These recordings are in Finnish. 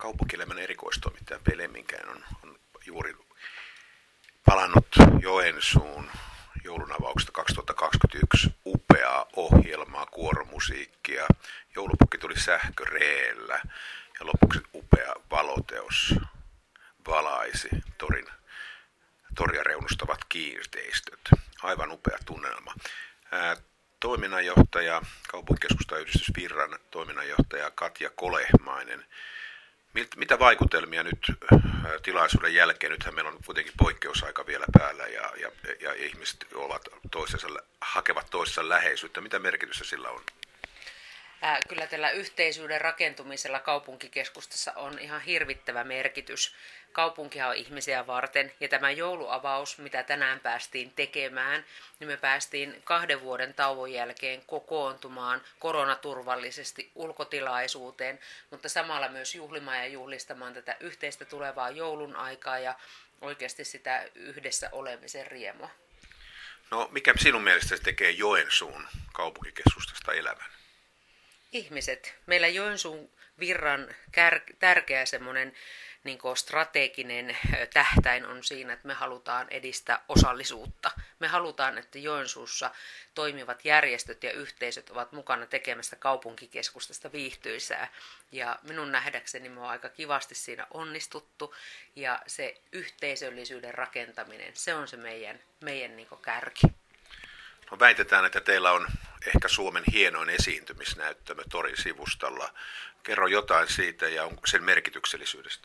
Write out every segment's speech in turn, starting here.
Kaupunkielämän erikoistoimittaja Pelemminkään on juuri palannut Joensuun joulunavauksesta 2021. Upeaa ohjelmaa, kuoromusiikkia. Joulupukki tuli sähköreellä ja lopuksi upea valoteos valaisi toria reunustavat kiinteistöt. Aivan upea tunnelma. Toiminnanjohtaja, kaupunkikeskustayhdistys Virran toiminnanjohtaja Katja Kolehmainen. Mitä vaikutelmia nyt tilaisuuden jälkeen? Nythän meillä on kuitenkin poikkeusaika vielä päällä ja ihmiset hakevat toisensa läheisyyttä. Mitä merkitystä sillä on? Kyllä tällä yhteisyyden rakentumisella kaupunkikeskustassa on ihan hirvittävä merkitys. Kaupunkihan on ihmisiä varten ja tämä jouluavaus, mitä tänään päästiin tekemään, niin me päästiin 2 vuoden tauon jälkeen kokoontumaan koronaturvallisesti ulkotilaisuuteen, mutta samalla myös juhlimaan ja juhlistamaan tätä yhteistä tulevaa joulun aikaa ja oikeasti sitä yhdessä olemisen riemua. No, mikä sinun mielestäsi tekee Joensuun kaupunkikeskustasta elävän? Ihmiset. Meillä Joensuun Virran tärkeä semmoinen strateginen tähtäin on siinä, että me halutaan edistää osallisuutta. Me halutaan, että Joensuussa toimivat järjestöt ja yhteisöt ovat mukana tekemässä kaupunkikeskustasta viihtyisää. Ja minun nähdäkseni me on aika kivasti siinä onnistuttu. Ja se yhteisöllisyyden rakentaminen, se on se meidän kärki. No, väitetään, että teillä on ehkä Suomen hienoin esiintymisnäyttämö torin sivustalla. Kerro jotain siitä ja sen merkityksellisyydestä.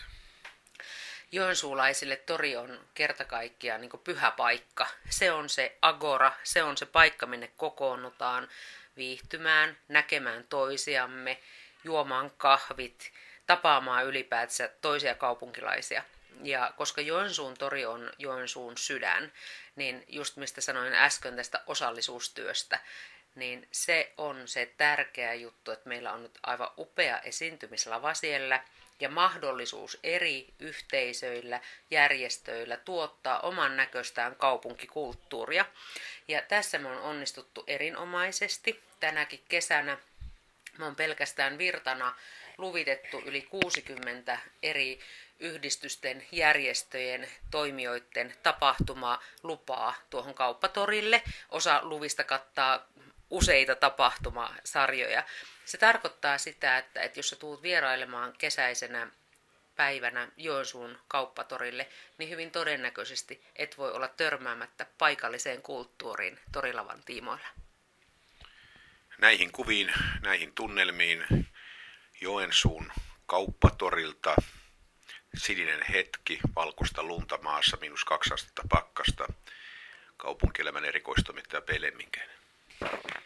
Joensuulaisille tori on kerta kaikkiaan pyhä paikka. Se on se agora, se on se paikka, minne kokoonnutaan viihtymään, näkemään toisiamme, juomaan kahvit, tapaamaan ylipäätänsä toisia kaupunkilaisia. Ja koska Joensuun tori on Joensuun sydän, niin just mistä sanoin äsken tästä osallisuustyöstä, niin se on se tärkeä juttu, että meillä on nyt aivan upea esiintymislava siellä ja mahdollisuus eri yhteisöillä, järjestöillä tuottaa oman näköistään kaupunkikulttuuria. Ja tässä me on onnistuttu erinomaisesti. Tänäkin kesänä me on pelkästään Virtana luvitettu yli 60 eri yhdistysten, järjestöjen, toimijoiden tapahtumalupaa tuohon kauppatorille. Osa luvista kattaa useita tapahtumasarjoja. Se tarkoittaa sitä, että jos sä tuut vierailemaan kesäisenä päivänä Joensuun kauppatorille, niin hyvin todennäköisesti et voi olla törmäämättä paikalliseen kulttuuriin torilavan tiimoilla. Näihin kuviin, näihin tunnelmiin Joensuun kauppatorilta sininen hetki, valkoista lunta maassa, -2 astetta pakkasta. Kaupunkielämän erikoistoimittaja Pelemminkään.